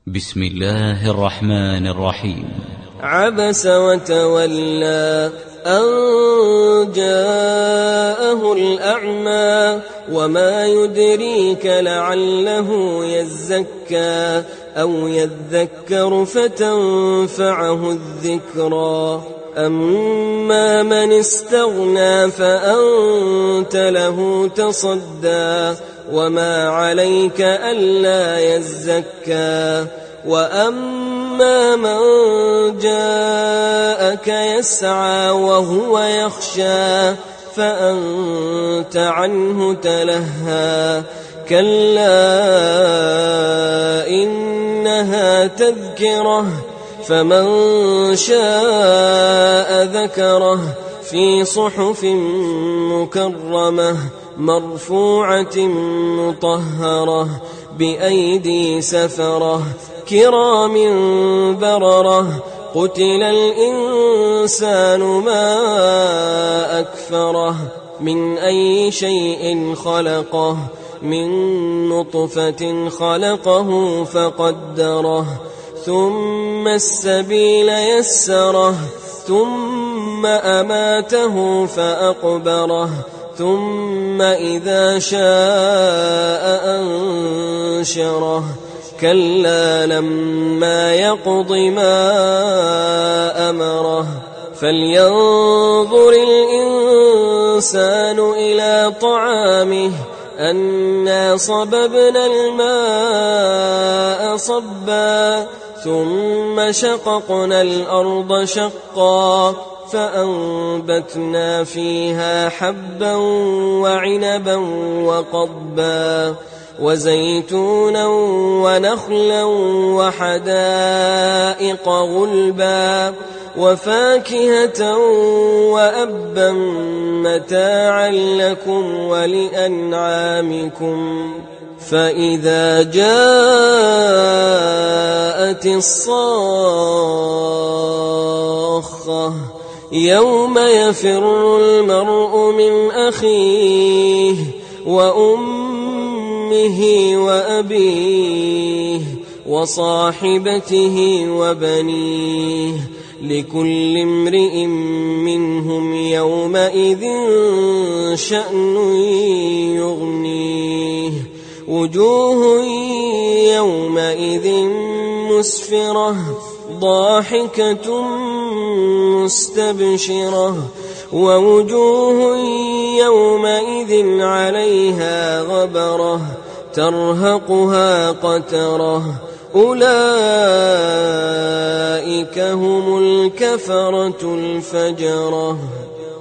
بسم الله الرحمن الرحيم. عبس وتولى أن جاءه الأعمى وما يدريك لعله يزكى أو يذكر فتنفعه الذكرى أما من استغنى فأنت له تصدى وما عليك ألا يزكى وأما من جاءك يسعى وهو يخشى فأنت عنه تلهى كلا إنها تذكرة فمن شاء ذكره في صحف مكرمة مرفوعة مطهرة بأيدي سفرة كرام بررة قتل الإنسان ما أكفره من أي شيء خلقه من نطفة خلقه فقدره ثم السبيل يسره ثم أماته فأقبره ثم إذا شاء أنشره كلا لما يقض ما أمره فلينظر الإنسان إلى طعامه أنا صببنا الماء صبا ثم شققنا الأرض شقا فأنبتنا فيها حبا وعنبا وقضبا وزيتونا ونخلا وحدائق غلبا وفاكهة وأبا متاعا لكم ولأنعامكم فإذا جاءت الصاخة يوم يفر المرء من أخيه وأمه وأبيه وصاحبته وبنيه لكل امرئ منهم يومئذ شأن يغنيه وجوه يومئذ مسفرة ضاحكة مستبشرة ووجوه يومئذ عليها غبرة ترهقها قترة أولئك هم الكفرة الفجرة.